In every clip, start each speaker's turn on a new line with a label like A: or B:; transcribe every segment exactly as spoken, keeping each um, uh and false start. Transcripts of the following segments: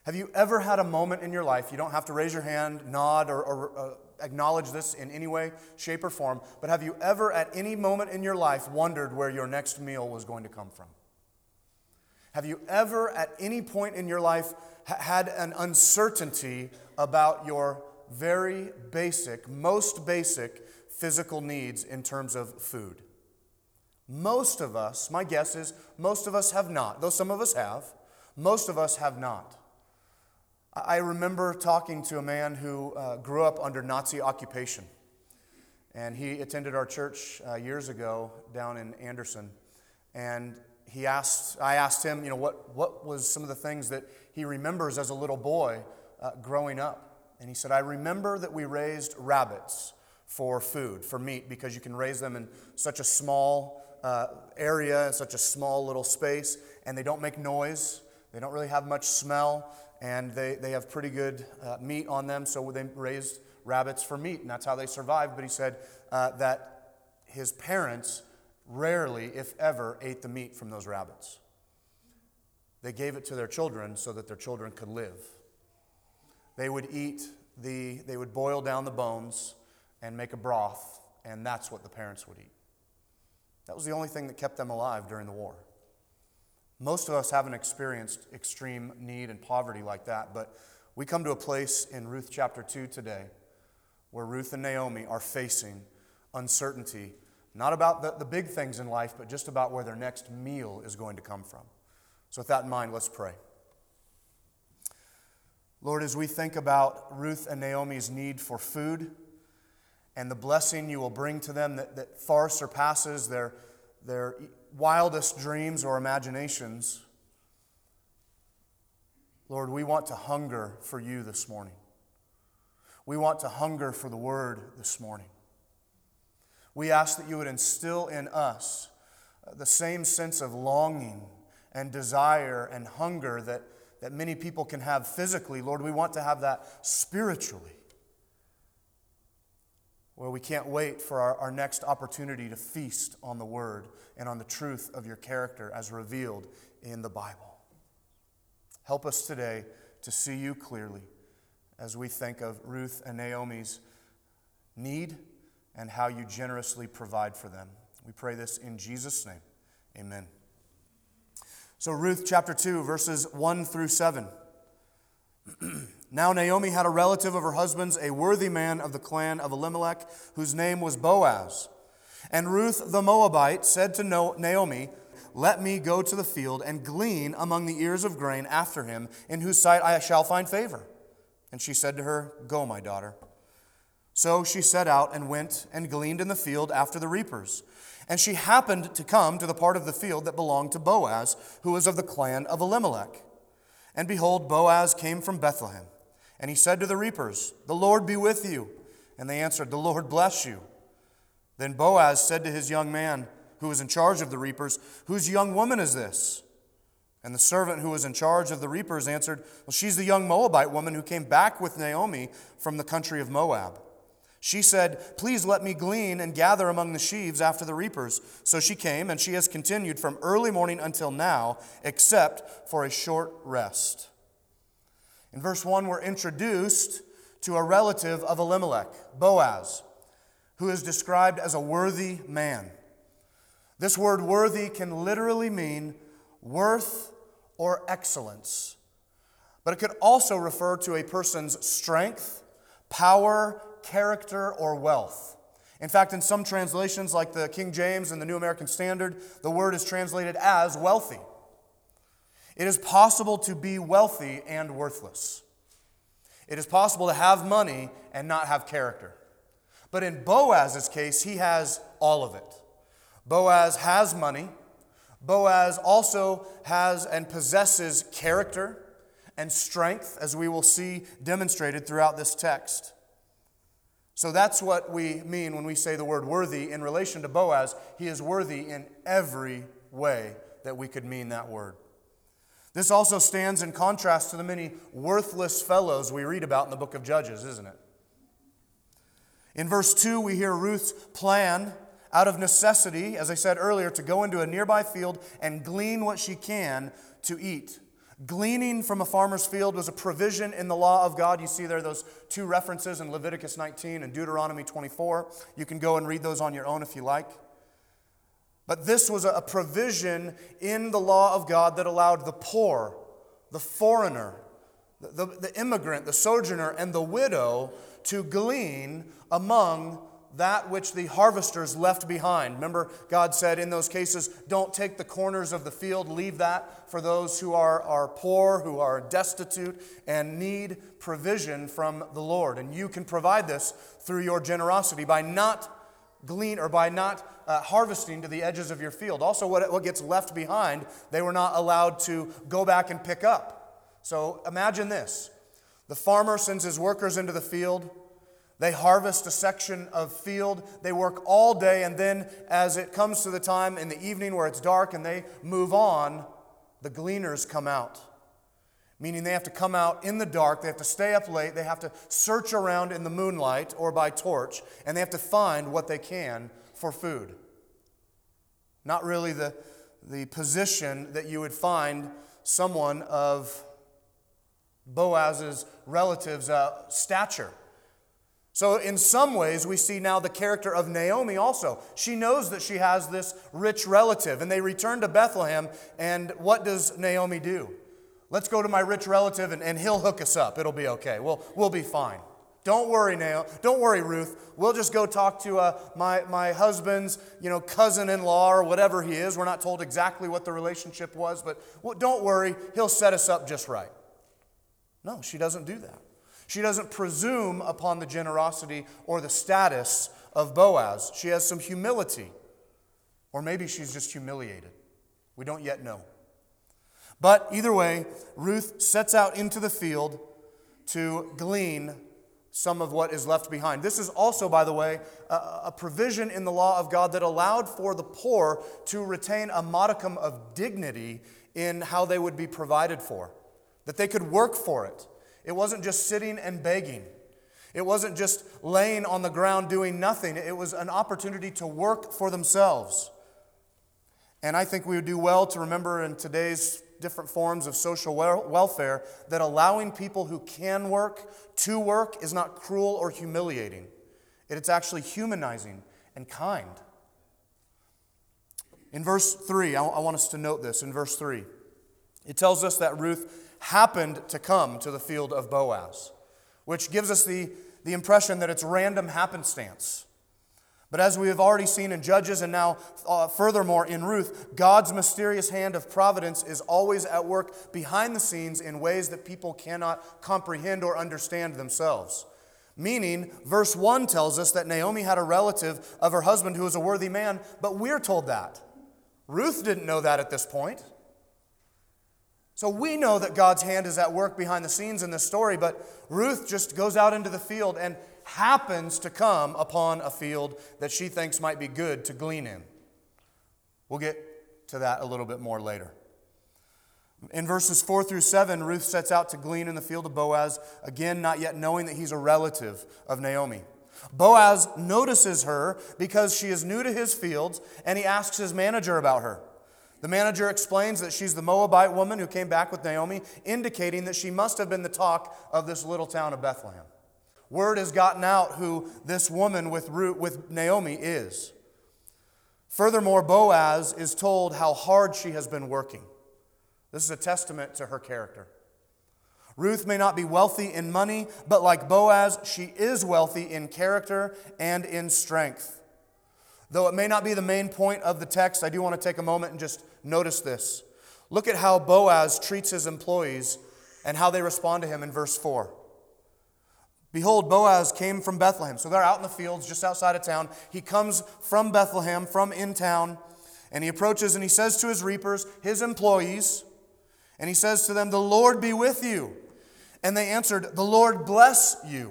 A: Have you ever had a moment in your life, you don't have to raise your hand, nod, or, or uh, acknowledge this in any way, shape, or form, but have you ever at any moment in your life wondered where your next meal was going to come from? Have you ever at any point in your life ha- had an uncertainty about your very basic, most basic physical needs in terms of food? Most of us, my guess is, most of us have not. Though some of us have, most of us have not. I remember talking to a man who uh, grew up under Nazi occupation. And he attended our church uh, years ago down in Anderson. And he asked, I asked him, you know, what, what was some of the things that he remembers as a little boy uh, growing up. And he said, I remember that we raised rabbits for food, for meat, because you can raise them in such a small uh, area, such a small little space, and they don't make noise. They don't really have much smell. And they, they have pretty good uh, meat on them, so they raised rabbits for meat, and that's how they survived. But he said uh, that his parents rarely, if ever, ate the meat from those rabbits. They gave it to their children so that their children could live. They would eat the, they would boil down the bones and make a broth, and that's what the parents would eat. That was the only thing that kept them alive during the war. Most of us haven't experienced extreme need and poverty like that, but we come to a place in Ruth chapter two today where Ruth and Naomi are facing uncertainty, not about the, the big things in life, but just about where their next meal is going to come from. So with that in mind, let's pray. Lord, as we think about Ruth and Naomi's need for food and the blessing you will bring to them that, that far surpasses their, their wildest dreams or imaginations, Lord, we want to hunger for you this morning. We want to hunger for the word this morning. We ask that you would instill in us the same sense of longing and desire and hunger that, that many people can have physically. Lord, we want to have that spiritually, where we can't wait for our, our next opportunity to feast on the Word and on the truth of your character as revealed in the Bible. Help us today to see you clearly as we think of Ruth and Naomi's need and how you generously provide for them. We pray this in Jesus' name. Amen. So Ruth chapter two, verses one through seven. Now Naomi had a relative of her husband's, a worthy man of the clan of Elimelech, whose name was Boaz. And Ruth the Moabite said to Naomi, let me go to the field and glean among the ears of grain after him, in whose sight I shall find favor. And she said to her, go, my daughter. So she set out and went and gleaned in the field after the reapers. And she happened to come to the part of the field that belonged to Boaz, who was of the clan of Elimelech. And behold, Boaz came from Bethlehem. And he said to the reapers, the Lord be with you. And they answered, the Lord bless you. Then Boaz said to his young man, who was in charge of the reapers, whose young woman is this? And the servant who was in charge of the reapers answered, well, she's the young Moabite woman who came back with Naomi from the country of Moab. She said, please let me glean and gather among the sheaves after the reapers. So she came, and she has continued from early morning until now, except for a short rest. In verse one, we're introduced to a relative of Elimelech, Boaz, who is described as a worthy man. This word worthy can literally mean worth or excellence, but it could also refer to a person's strength, power, character, or wealth. In fact, in some translations, like the King James and the New American Standard, the word is translated as wealthy. It is possible to be wealthy and worthless. It is possible to have money and not have character. But in Boaz's case, he has all of it. Boaz has money. Boaz also has and possesses character and strength, as we will see demonstrated throughout this text. So that's what we mean when we say the word worthy in relation to Boaz. He is worthy in every way that we could mean that word. This also stands in contrast to the many worthless fellows we read about in the book of Judges, isn't it? In verse two, we hear Ruth's plan out of necessity, as I said earlier, to go into a nearby field and glean what she can to eat. Gleaning from a farmer's field was a provision in the law of God. You see there those two references in Leviticus nineteen and Deuteronomy twenty-four. You can go and read those on your own if you like. But this was a provision in the law of God that allowed the poor, the foreigner, the, the immigrant, the sojourner, and the widow to glean among that which the harvesters left behind. Remember, God said in those cases, don't take the corners of the field, leave that for those who are, are poor, who are destitute, and need provision from the Lord. And you can provide this through your generosity by not glean or by not uh, harvesting to the edges of your field. Also, what, what gets left behind, they were not allowed to go back and pick up. So imagine this. The farmer sends his workers into the field. They harvest a section of field. They work all day, and then as it comes to the time in the evening where it's dark and they move on, the gleaners come out. Meaning they have to come out in the dark, they have to stay up late, they have to search around in the moonlight or by torch, and they have to find what they can for food. Not really the, the position that you would find someone of Boaz's relatives' uh, stature. So in some ways, we see now the character of Naomi also. She knows that she has this rich relative, and they return to Bethlehem, and what does Naomi do? Let's go to my rich relative, and, and he'll hook us up. It'll be okay. We'll, we'll be fine. Don't worry, Naomi. Don't worry, Ruth. We'll just go talk to uh, my, my husband's you know, cousin-in-law or whatever he is. We're not told exactly what the relationship was, but well, don't worry. He'll set us up just right. No, she doesn't do that. She doesn't presume upon the generosity or the status of Boaz. She has some humility. Or maybe she's just humiliated. We don't yet know. But either way, Ruth sets out into the field to glean some of what is left behind. This is also, by the way, a, a provision in the law of God that allowed for the poor to retain a modicum of dignity in how they would be provided for. That they could work for it. It wasn't just sitting and begging. It wasn't just laying on the ground doing nothing. It was an opportunity to work for themselves. And I think we would do well to remember in today's different forms of social welfare that allowing people who can work to work is not cruel or humiliating. It's actually humanizing and kind. In verse three, I want us to note this. In verse three, it tells us that Ruth happened to come to the field of Boaz, which gives us the, the impression that it's random happenstance. But as we have already seen in Judges and now uh, furthermore in Ruth, God's mysterious hand of providence is always at work behind the scenes in ways that people cannot comprehend or understand themselves. Meaning, verse one tells us that Naomi had a relative of her husband who was a worthy man, but we're told that. Ruth didn't know that at this point. So we know that God's hand is at work behind the scenes in this story, but Ruth just goes out into the field and happens to come upon a field that she thinks might be good to glean in. We'll get to that a little bit more later. In verses four through seven, Ruth sets out to glean in the field of Boaz, again not yet knowing that he's a relative of Naomi. Boaz notices her because she is new to his fields, and he asks his manager about her. The manager explains that she's the Moabite woman who came back with Naomi, indicating that she must have been the talk of this little town of Bethlehem. Word has gotten out who this woman with Ruth, with Naomi is. Furthermore, Boaz is told how hard she has been working. This is a testament to her character. Ruth may not be wealthy in money, but like Boaz, she is wealthy in character and in strength. Though it may not be the main point of the text, I do want to take a moment and just notice this. Look at how Boaz treats his employees and how they respond to him in verse four. Behold, Boaz came from Bethlehem. So they're out in the fields just outside of town. He comes from Bethlehem, from in town, and he approaches and he says to his reapers, his employees, and he says to them, "The Lord be with you." And they answered, "The Lord bless you."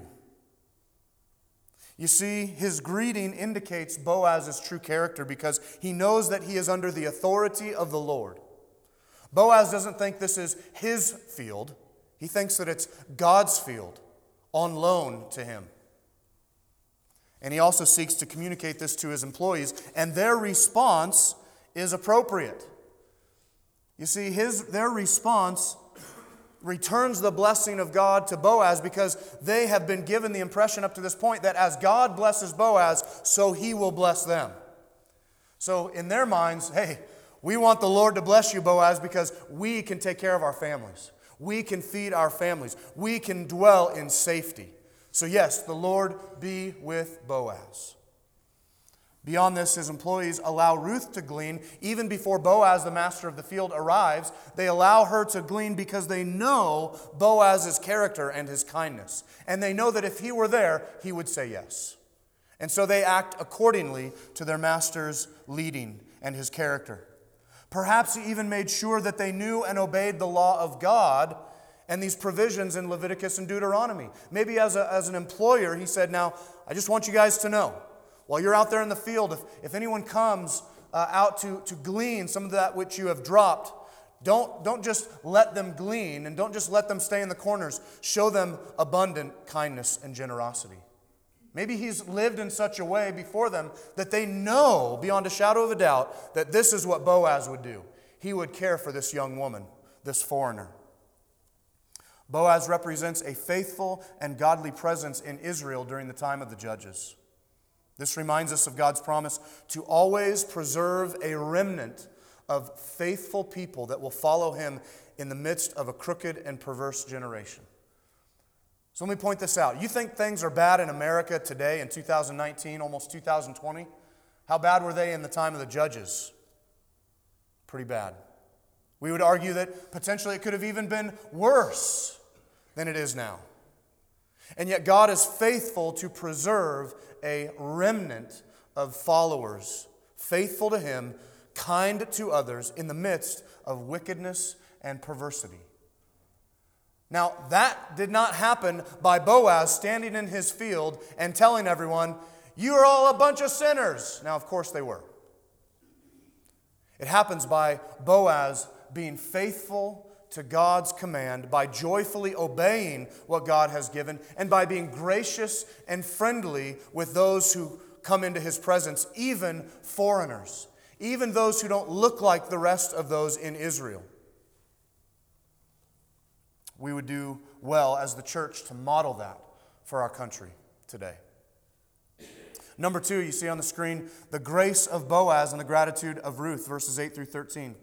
A: You see, his greeting indicates Boaz's true character because he knows that he is under the authority of the Lord. Boaz doesn't think this is his field. He thinks that it's God's field on loan to him. And he also seeks to communicate this to his employees, and their response is appropriate. You see, his their response returns the blessing of God to Boaz because they have been given the impression up to this point that as God blesses Boaz, so he will bless them. So in their minds, hey, we want the Lord to bless you, Boaz, because we can take care of our families. We can feed our families. We can dwell in safety. So yes, the Lord be with Boaz. Beyond this, his employees allow Ruth to glean even before Boaz, the master of the field, arrives. They allow her to glean because they know Boaz's character and his kindness. And they know that if he were there, he would say yes. And so they act accordingly to their master's leading and his character. Perhaps he even made sure that they knew and obeyed the law of God and these provisions in Leviticus and Deuteronomy. Maybe as, a, as an employer, he said, now, I just want you guys to know, while you're out there in the field, if, if anyone comes uh, out to, to glean some of that which you have dropped, don't, don't just let them glean and don't just let them stay in the corners. Show them abundant kindness and generosity. Maybe he's lived in such a way before them that they know beyond a shadow of a doubt that this is what Boaz would do. He would care for this young woman, this foreigner. Boaz represents a faithful and godly presence in Israel during the time of the judges. This reminds us of God's promise to always preserve a remnant of faithful people that will follow him in the midst of a crooked and perverse generation. So let me point this out. You think things are bad in America today in two thousand nineteen, almost two thousand twenty? How bad were they in the time of the judges? Pretty bad. We would argue that potentially it could have even been worse than it is now. And yet God is faithful to preserve a remnant of followers, faithful to him, kind to others in the midst of wickedness and perversity. Now, that did not happen by Boaz standing in his field and telling everyone, you are all a bunch of sinners. Now, of course they were. It happens by Boaz being faithful to God's command, by joyfully obeying what God has given, and by being gracious and friendly with those who come into his presence, even foreigners, even those who don't look like the rest of those in Israel. We would do well as the church to model that for our country today. Number two, you see on the screen, the grace of Boaz and the gratitude of Ruth, verses eight through thirteen.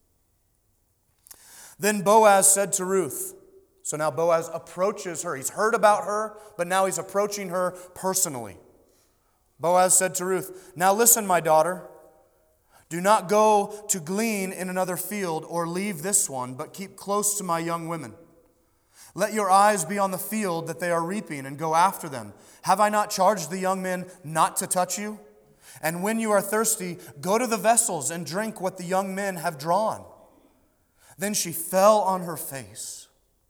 A: Then Boaz said to Ruth, so now Boaz approaches her. He's heard about her, but now he's approaching her personally. Boaz said to Ruth, now listen, my daughter, do not go to glean in another field or leave this one, but keep close to my young women. Let your eyes be on the field that they are reaping and go after them. Have I not charged the young men not to touch you? And when you are thirsty, go to the vessels and drink what the young men have drawn. Then she fell on her face,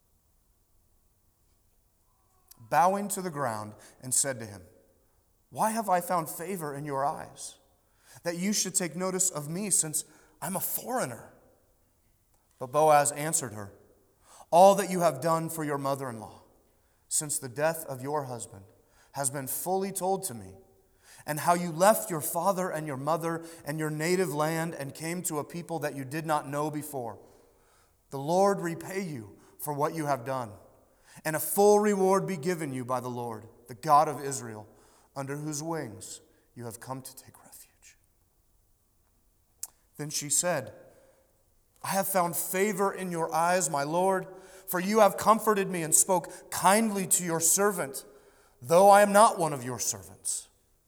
A: bowing to the ground, and said to him, why have I found favor in your eyes, that you should take notice of me, since I'm a foreigner? But Boaz answered her, all that you have done for your mother-in-law since the death of your husband has been fully told to me, and how you left your father and your mother and your native land and came to a people that you did not know before. The Lord repay you for what you have done, and a full reward be given you by the Lord, the God of Israel, under whose wings you have come to take refuge. Then she said, I have found favor in your eyes, my Lord, for you have comforted me and spoke kindly to your servant, though I am not one of your servants.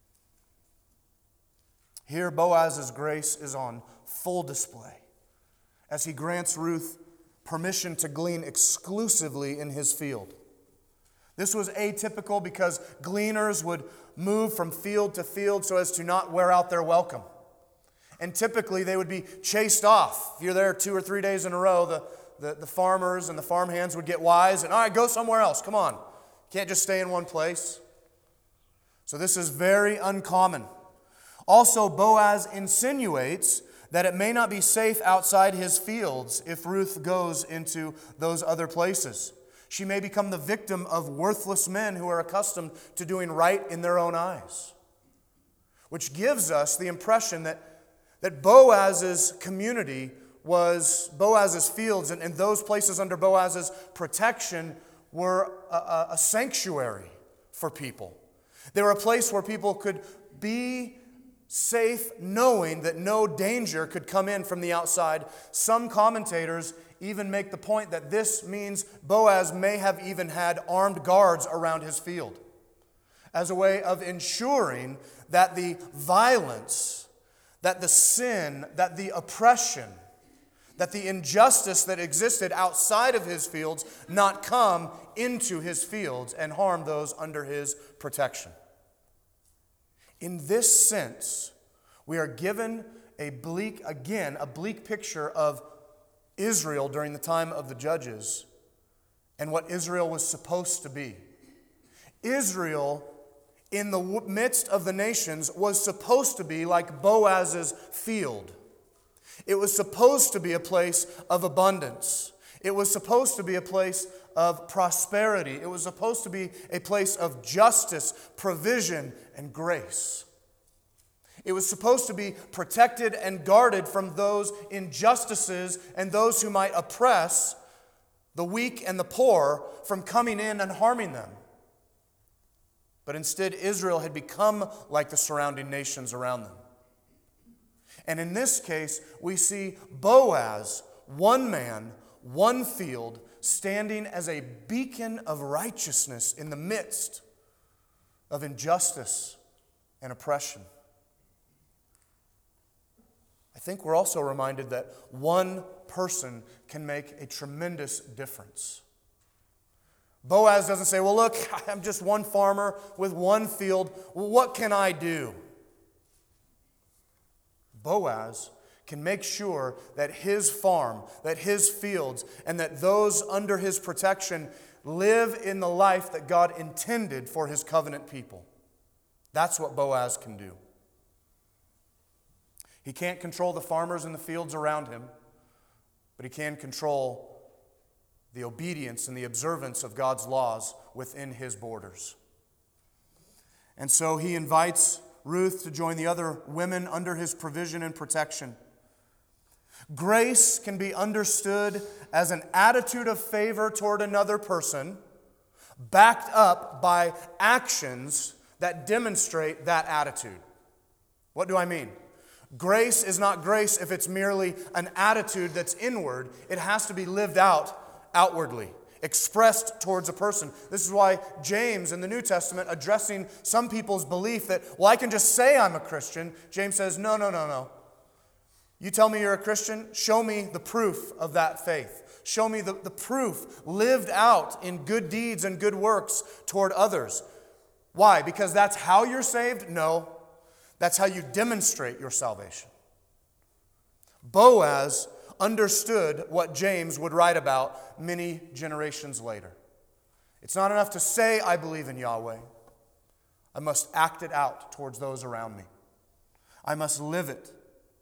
A: Here Boaz's grace is on full display as he grants Ruth permission to glean exclusively in his field. This was atypical because gleaners would move from field to field so as to not wear out their welcome. And typically they would be chased off. If you're there two or three days in a row, the, the, the farmers and the farmhands would get wise and, all right, go somewhere else. Come on. You can't just stay in one place. So this is very uncommon. Also, Boaz insinuates that it may not be safe outside his fields if Ruth goes into those other places. She may become the victim of worthless men who are accustomed to doing right in their own eyes, which gives us the impression that, that Boaz's community was Boaz's fields, and, and those places under Boaz's protection were a, a, a sanctuary for people. They were a place where people could be safe knowing that no danger could come in from the outside. Some commentators even make the point that this means Boaz may have even had armed guards around his field as a way of ensuring that the violence, that the sin, that the oppression, that the injustice that existed outside of his fields not come into his fields and harm those under his protection. In this sense, we are given a bleak, again, a bleak picture of Israel during the time of the Judges and what Israel was supposed to be. Israel, in the midst of the nations, was supposed to be like Boaz's field. It was supposed to be a place of abundance. It was supposed to be a place of prosperity. It was supposed to be a place of justice, provision, and grace. It was supposed to be protected and guarded from those injustices and those who might oppress the weak and the poor from coming in and harming them. But instead, Israel had become like the surrounding nations around them. And in this case, we see Boaz, one man, one field, standing as a beacon of righteousness in the midst of injustice and oppression. I think we're also reminded that one person can make a tremendous difference. Boaz doesn't say, well, look, I'm just one farmer with one field. Well, what can I do? Boaz can make sure that his farm, that his fields, and that those under his protection live in the life that God intended for his covenant people. That's what Boaz can do. He can't control the farmers in the fields around him, but he can control the obedience and the observance of God's laws within his borders. And so he invites Ruth to join the other women under his provision and protection. Grace can be understood as an attitude of favor toward another person, backed up by actions that demonstrate that attitude. What do I mean? Grace is not grace if it's merely an attitude that's inward. It has to be lived out outwardly, expressed towards a person. This is why James in the New Testament, addressing some people's belief that, well, I can just say I'm a Christian, James says, no, no, no, no. You tell me you're a Christian, show me the proof of that faith. Show me the, the proof lived out in good deeds and good works toward others. Why? Because that's how you're saved? No. That's how you demonstrate your salvation. Boaz understood what James would write about many generations later. It's not enough to say, I believe in Yahweh. I must act it out towards those around me. I must live it.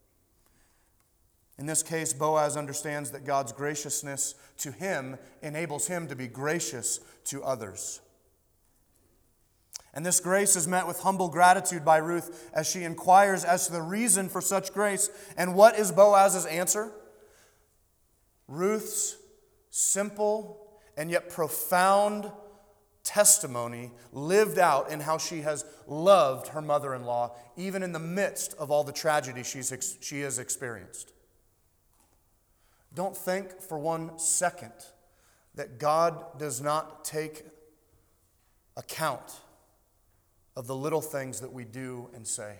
A: In this case, Boaz understands that God's graciousness to him enables him to be gracious to others. And this grace is met with humble gratitude by Ruth as she inquires as to the reason for such grace. And what is Boaz's answer? Ruth's simple and yet profound testimony lived out in how she has loved her mother-in-law, even in the midst of all the tragedy she's, she has experienced. Don't think for one second that God does not take account of the little things that we do and say,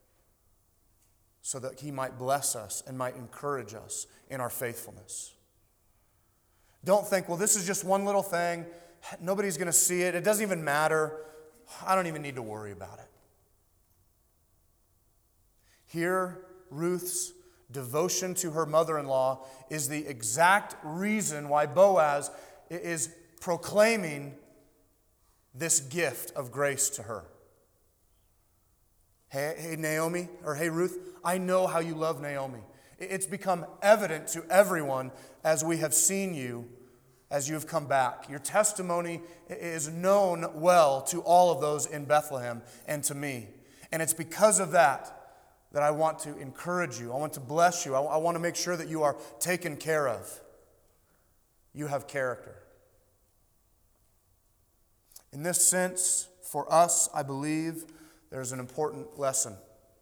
A: so that He might bless us and might encourage us in our faithfulness. Don't think, well, this is just one little thing. Nobody's going to see it. It doesn't even matter. I don't even need to worry about it. Here, Ruth's devotion to her mother-in-law is the exact reason why Boaz is proclaiming this gift of grace to her. Hey, hey, Naomi, or hey, Ruth, I know how you love Naomi. It's become evident to everyone as we have seen you, as you have come back. Your testimony is known well to all of those in Bethlehem and to me. And it's because of that that I want to encourage you. I want to bless you. I, I want to make sure that you are taken care of. You have character. In this sense, for us, I believe there's an important lesson.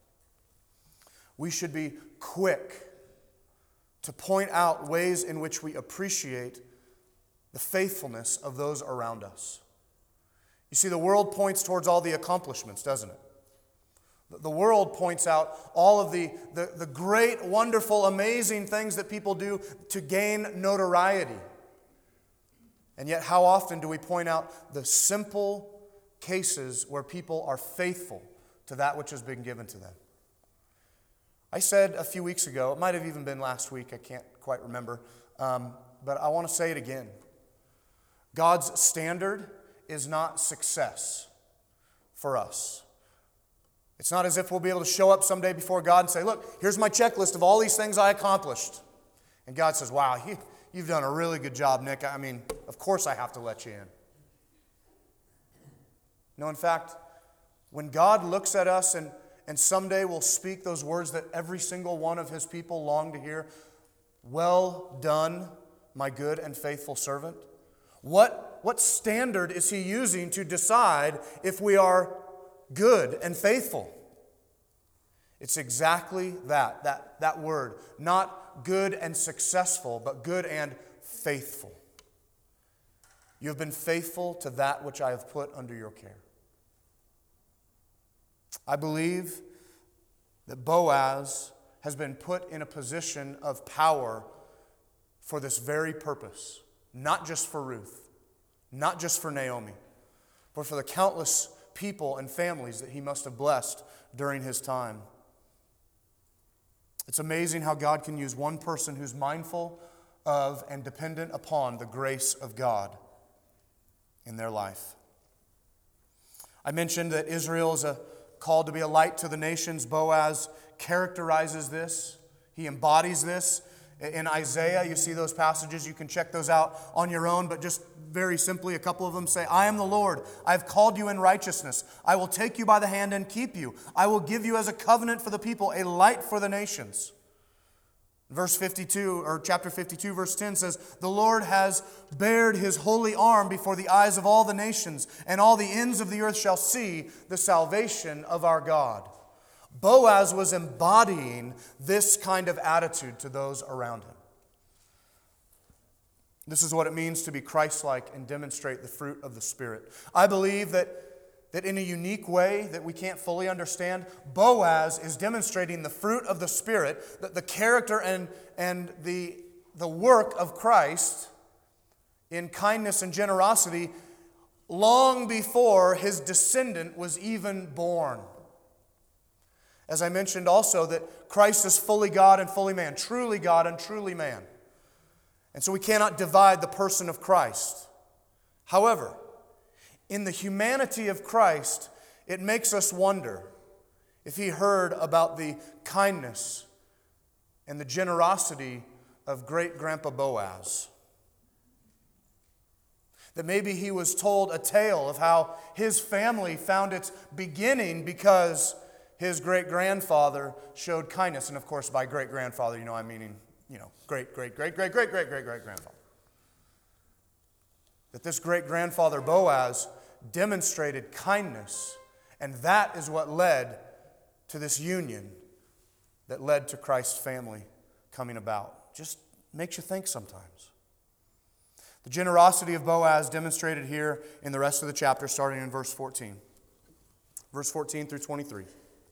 A: We should be quick to point out ways in which we appreciate the faithfulness of those around us. You see, the world points towards all the accomplishments, doesn't it? The world points out all of the, the, the great, wonderful, amazing things that people do to gain notoriety. And yet, how often do we point out the simple cases where people are faithful to that which has been given to them? I said a few weeks ago, it might have even been last week, I can't quite remember, um, but I want to say it again. God's standard is not success for us. It's not as if we'll be able to show up someday before God and say, look, here's my checklist of all these things I accomplished. And God says, wow, you, you've done a really good job, Nick. I mean, of course I have to let you in. No, in fact, when God looks at us and, and someday will speak those words that every single one of His people long to hear, well done, my good and faithful servant. What, what standard is He using to decide if we are good and faithful? It's exactly that, that, that word. Not good and successful, but good and faithful. You have been faithful to that which I have put under your care. I believe that Boaz has been put in a position of power for this very purpose. Not just for Ruth, not just for Naomi, but for the countless people and families that he must have blessed during his time. It's amazing how God can use one person who's mindful of and dependent upon the grace of God in their life. I mentioned that Israel is a, called to be a light to the nations. Boaz characterizes this. He embodies this. In Isaiah, you see those passages. You can check those out on your own, but just very simply, a couple of them say, I am the Lord. I have called you in righteousness. I will take you by the hand and keep you. I will give you as a covenant for the people, a light for the nations. Verse fifty-two, or chapter fifty-two, verse ten says, the Lord has bared His holy arm before the eyes of all the nations, and all the ends of the earth shall see the salvation of our God. Boaz was embodying this kind of attitude to those around him. This is what it means to be Christ-like and demonstrate the fruit of the Spirit. I believe that, that in a unique way that we can't fully understand, Boaz is demonstrating the fruit of the Spirit, the, the character and, and the, the work of Christ in kindness and generosity long before his descendant was even born. As I mentioned also, that Christ is fully God and fully man, truly God and truly man. And so we cannot divide the person of Christ. However, in the humanity of Christ, it makes us wonder if He heard about the kindness and the generosity of great-grandpa Boaz. That maybe he was told a tale of how his family found its beginning because his great-grandfather showed kindness. And of course, by great-grandfather, you know, I'm meaning, you know, great, great, great, great, great, great, great, great grandfather. That this great-grandfather Boaz demonstrated kindness, and that is what led to this union that led to Christ's family coming about. Just makes you think sometimes. The generosity of Boaz demonstrated here in the rest of the chapter, starting in verse fourteen. Verse fourteen through twenty-three.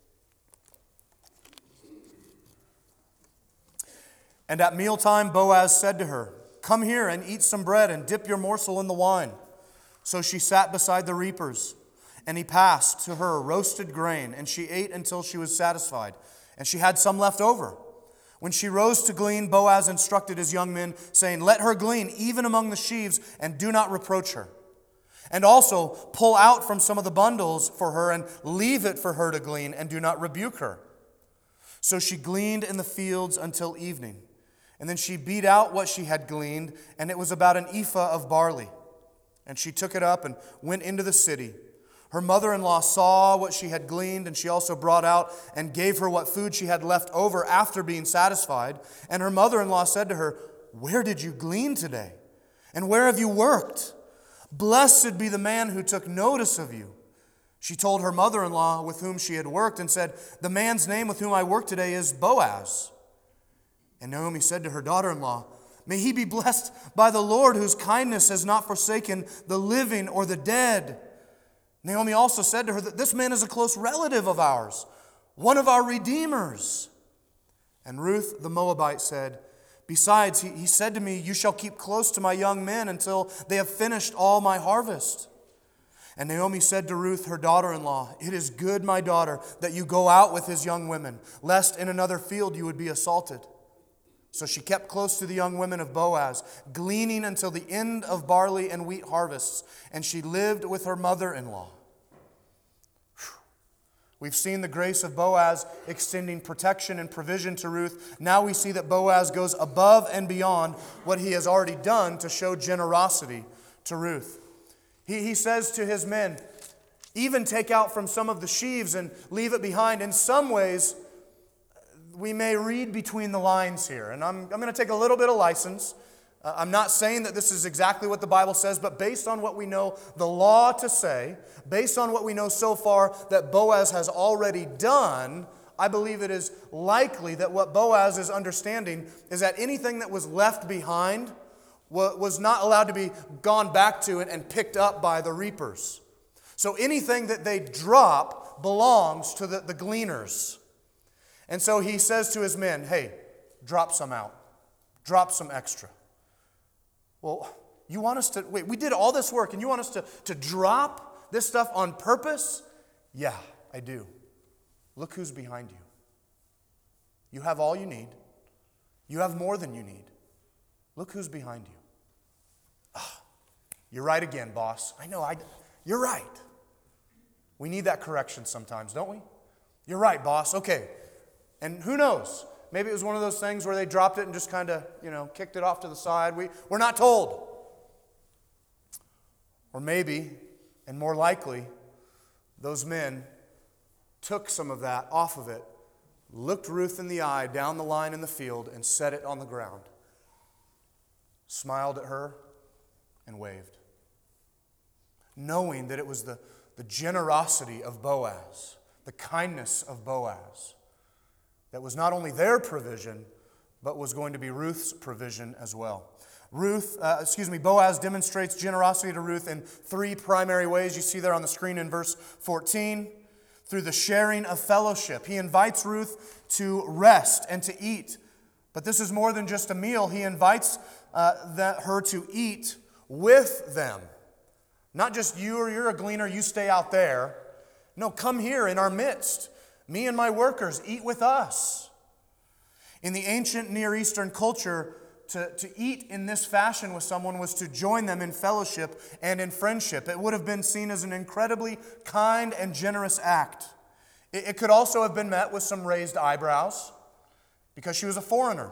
A: And at mealtime Boaz said to her, come here and eat some bread and dip your morsel in the wine. So she sat beside the reapers, and he passed to her roasted grain, and she ate until she was satisfied, and she had some left over. When she rose to glean, Boaz instructed his young men, saying, let her glean even among the sheaves, and do not reproach her. And also pull out from some of the bundles for her, and leave it for her to glean, and do not rebuke her. So she gleaned in the fields until evening. And then she beat out what she had gleaned, and it was about an ephah of barley. And she took it up and went into the city. Her mother-in-law saw what she had gleaned, and she also brought out and gave her what food she had left over after being satisfied. And her mother-in-law said to her, "Where did you glean today? And where have you worked? Blessed be the man who took notice of you." She told her mother-in-law with whom she had worked and said, "The man's name with whom I work today is Boaz." And Naomi said to her daughter-in-law, "May he be blessed by the Lord, whose kindness has not forsaken the living or the dead." Naomi also said to her that this man is a close relative of ours, one of our redeemers. And Ruth the Moabite said, "Besides, he, he said to me, 'You shall keep close to my young men until they have finished all my harvest.'" And Naomi said to Ruth, her daughter-in-law, "It is good, my daughter, that you go out with his young women, lest in another field you would be assaulted." So she kept close to the young women of Boaz, gleaning until the end of barley and wheat harvests, and she lived with her mother-in-law. We've seen the grace of Boaz extending protection and provision to Ruth. Now we see that Boaz goes above and beyond what he has already done to show generosity to Ruth. He, he says to his men, even take out from some of the sheaves and leave it behind. In some ways, we may read between the lines here. And I'm, I'm going to take a little bit of license. Uh, I'm not saying that this is exactly what the Bible says, but based on what we know the law to say, based on what we know so far that Boaz has already done, I believe it is likely that what Boaz is understanding is that anything that was left behind was not allowed to be gone back to and picked up by the reapers. So anything that they drop belongs to the, the gleaners. And so he says to his men, hey, drop some out. Drop some extra. Well, you want us to, wait, we did all this work and you want us to, to drop this stuff on purpose? Yeah, I do. Look who's behind you. You have all you need. You have more than you need. Look who's behind you. Oh, you're right again, boss. I know, I, you're right. We need that correction sometimes, don't we? You're right, boss. Okay. And who knows? Maybe it was one of those things where they dropped it and just kind of, you know, kicked it off to the side. We, we're not told. Or maybe, and more likely, those men took some of that off of it, looked Ruth in the eye down the line in the field, and set it on the ground. Smiled at her and waved. Knowing that it was the, the generosity of Boaz, the kindness of Boaz, that was not only their provision, but was going to be Ruth's provision as well. Ruth, uh, excuse me, Boaz demonstrates generosity to Ruth in three primary ways. You see there on the screen in verse fourteen. Through the sharing of fellowship. He invites Ruth to rest and to eat. But this is more than just a meal. He invites uh, that, her to eat with them. Not just you or you're a gleaner, you stay out there. No, come here in our midst. Me and my workers, eat with us. In the ancient Near Eastern culture, to, to eat in this fashion with someone was to join them in fellowship and in friendship. It would have been seen as an incredibly kind and generous act. It, it could also have been met with some raised eyebrows because she was a foreigner.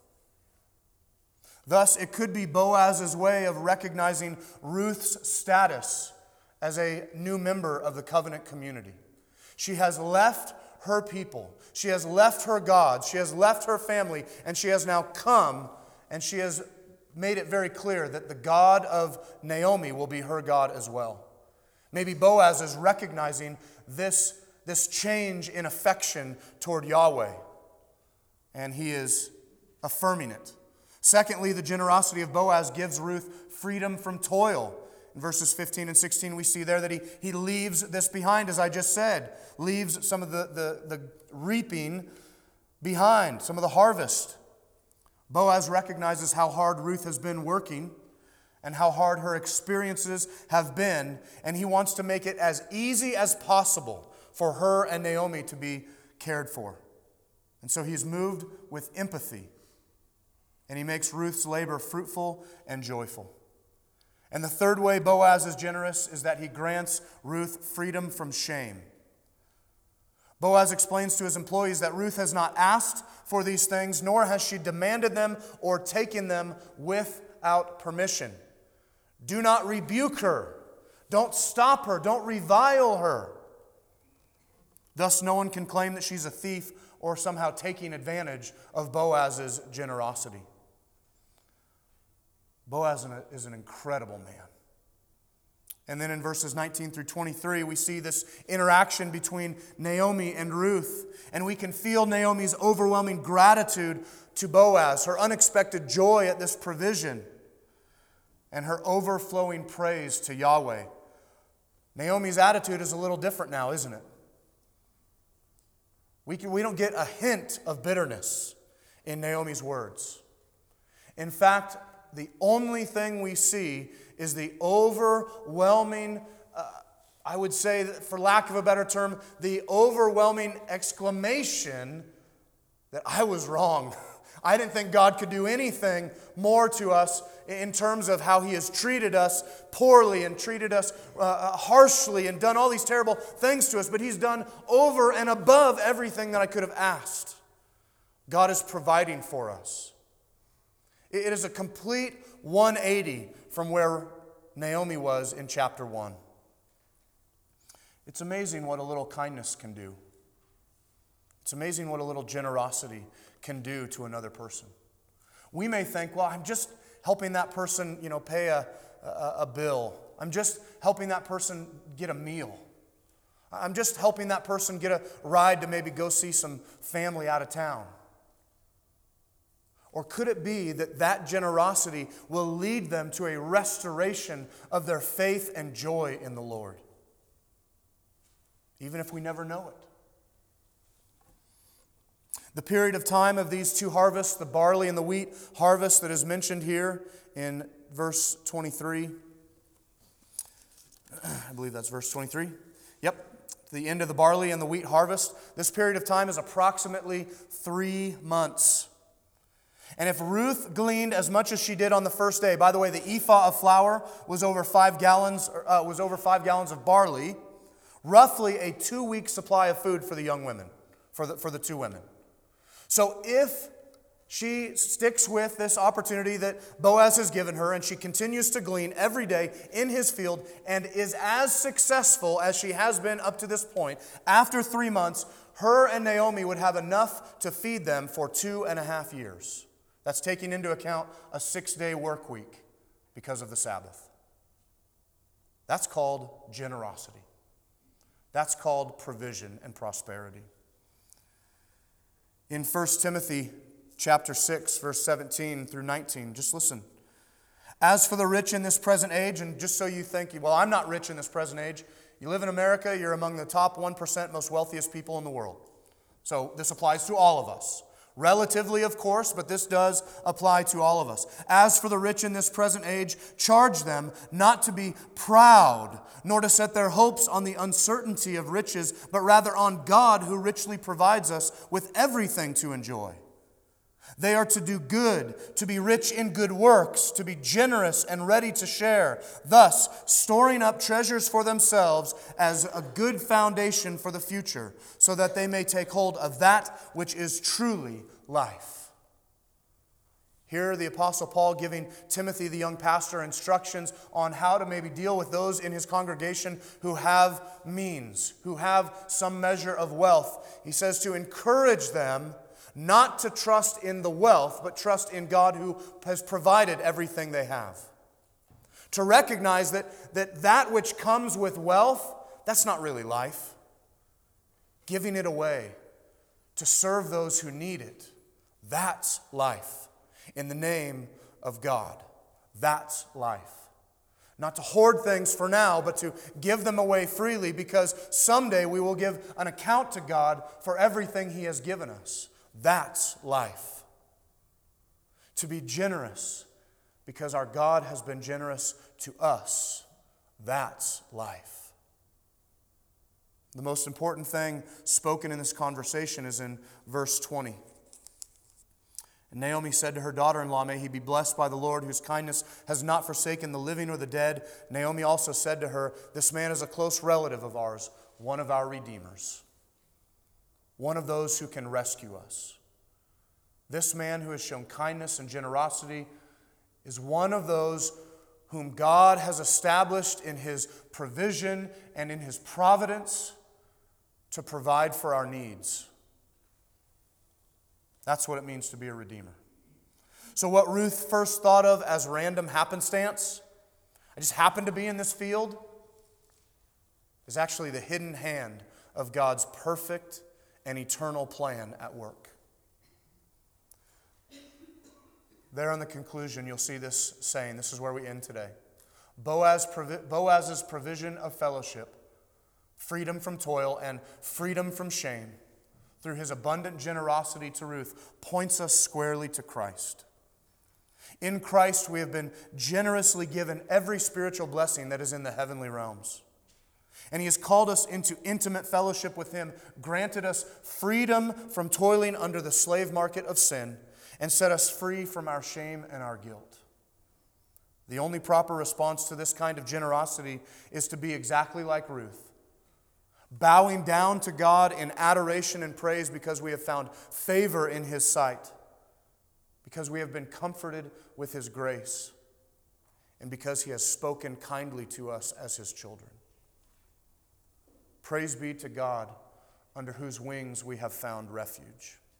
A: Thus, it could be Boaz's way of recognizing Ruth's status as a new member of the covenant community. She has left her people. She has left her God. She has left her family. And she has now come and she has made it very clear that the God of Naomi will be her God as well. Maybe Boaz is recognizing this, this change in affection toward Yahweh. And he is affirming it. Secondly, the generosity of Boaz gives Ruth freedom from toil. In verses fifteen and sixteen, we see there that he, he leaves this behind, as I just said. Leaves some of the, the, the reaping behind, some of the harvest. Boaz recognizes how hard Ruth has been working and how hard her experiences have been, and he wants to make it as easy as possible for her and Naomi to be cared for. And so he's moved with empathy, and he makes Ruth's labor fruitful and joyful. And the third way Boaz is generous is that he grants Ruth freedom from shame. Boaz explains to his employees that Ruth has not asked for these things, nor has she demanded them or taken them without permission. Do not rebuke her. Don't stop her. Don't revile her. Thus, no one can claim that she's a thief or somehow taking advantage of Boaz's generosity. Boaz is an incredible man. And then in verses nineteen through twenty-three, we see this interaction between Naomi and Ruth. And we can feel Naomi's overwhelming gratitude to Boaz, her unexpected joy at this provision, and her overflowing praise to Yahweh. Naomi's attitude is a little different now, isn't it? We, can, we don't get a hint of bitterness in Naomi's words. In fact, the only thing we see is the overwhelming, uh, I would say, for lack of a better term, the overwhelming exclamation that I was wrong. I didn't think God could do anything more to us in terms of how He has treated us poorly and treated us uh, harshly and done all these terrible things to us. But He's done over and above everything that I could have asked. God is providing for us. It is a complete one eighty from where Naomi was in chapter one. It's amazing what a little kindness can do. It's amazing what a little generosity can do to another person. We may think, well, I'm just helping that person, you know, pay a, a, a bill. I'm just helping that person get a meal. I'm just helping that person get a ride to maybe go see some family out of town. Or could it be that that generosity will lead them to a restoration of their faith and joy in the Lord? Even if we never know it. The period of time of these two harvests, the barley and the wheat harvest that is mentioned here in verse twenty-three. I believe that's verse twenty-three. Yep. The end of the barley and the wheat harvest. This period of time is approximately three months. And if Ruth gleaned as much as she did on the first day, by the way, the ephah of flour was over five gallons, uh, was over five gallons of barley, roughly a two-week supply of food for the young women, for the, for the two women. So if she sticks with this opportunity that Boaz has given her and she continues to glean every day in his field and is as successful as she has been up to this point, after three months, her and Naomi would have enough to feed them for two and a half years. That's taking into account a six-day work week because of the Sabbath. That's called generosity. That's called provision and prosperity. In First Timothy chapter six, verse seventeen through nineteen, just listen. As for the rich in this present age, and just so you think, well, I'm not rich in this present age. You live in America, you're among the top one percent most wealthiest people in the world. So this applies to all of us. Relatively, of course, but this does apply to all of us. As for the rich in this present age, charge them not to be proud, nor to set their hopes on the uncertainty of riches, but rather on God who richly provides us with everything to enjoy. They are to do good, to be rich in good works, to be generous and ready to share, thus storing up treasures for themselves as a good foundation for the future, so that they may take hold of that which is truly life. Here, the Apostle Paul giving Timothy, the young pastor, instructions on how to maybe deal with those in his congregation who have means, who have some measure of wealth. He says to encourage them not to trust in the wealth, but trust in God who has provided everything they have. To recognize that that, that which comes with wealth, that's not really life. Giving it away to serve those who need it, that's life. In the name of God, that's life. Not to hoard things for now, but to give them away freely, because someday we will give an account to God for everything He has given us. That's life. To be generous because our God has been generous to us. That's life. The most important thing spoken in this conversation is in verse twenty. And Naomi said to her daughter-in-law, "May he be blessed by the Lord, whose kindness has not forsaken the living or the dead." Naomi also said to her, "This man is a close relative of ours, one of our redeemers. One of those who can rescue us. This man who has shown kindness and generosity is one of those whom God has established in his provision and in his providence to provide for our needs. That's what it means to be a redeemer. So what Ruth first thought of as random happenstance, I just happened to be in this field, is actually the hidden hand of God's perfect and eternal plan at work. There in the conclusion, you'll see this saying. This is where we end today. Boaz, Boaz's provision of fellowship, freedom from toil, and freedom from shame through his abundant generosity to Ruth points us squarely to Christ. In Christ, we have been generously given every spiritual blessing that is in the heavenly realms. And he has called us into intimate fellowship with him, granted us freedom from toiling under the slave market of sin, and set us free from our shame and our guilt. The only proper response to this kind of generosity is to be exactly like Ruth, bowing down to God in adoration and praise because we have found favor in his sight, because we have been comforted with his grace, and because he has spoken kindly to us as his children. Praise be to God, under whose wings we have found refuge.